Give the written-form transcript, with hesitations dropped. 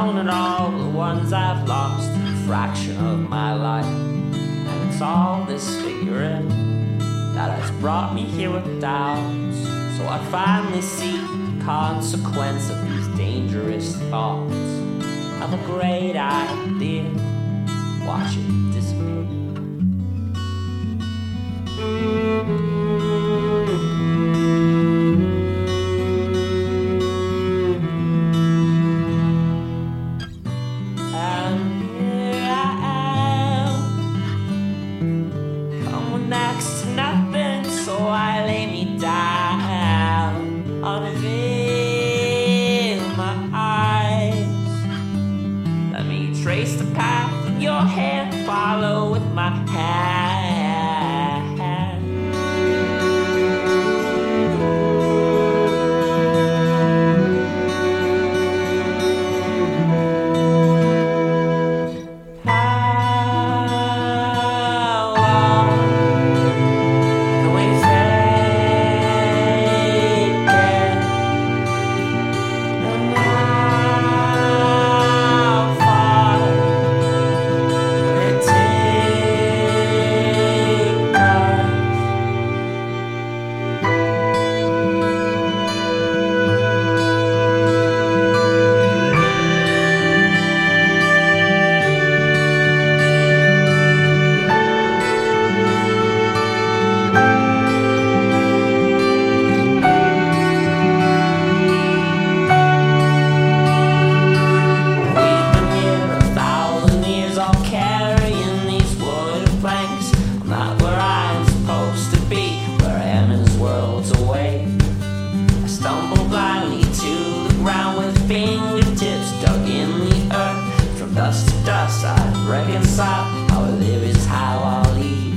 count at all the ones I've lost in a fraction of my life. And it's all this figuring that has brought me here with doubts. So I finally see the consequence of these dangerous thoughts. Of a great idea, watch it disappear. And here I am, coming next to nothing, so I lay me down, unveil my eyes. Let me trace the path in your hand, follow with my hand. How long can we fake it? And how far will it take us? We've been here 1,000 years, all carrying these wooden planks. I'm not where I'm supposed to be, where I am is worlds away. I stumble blindly to the ground with fingertips dug in the earth. From dust to dust, I reconcile. How I live is how I'll leave.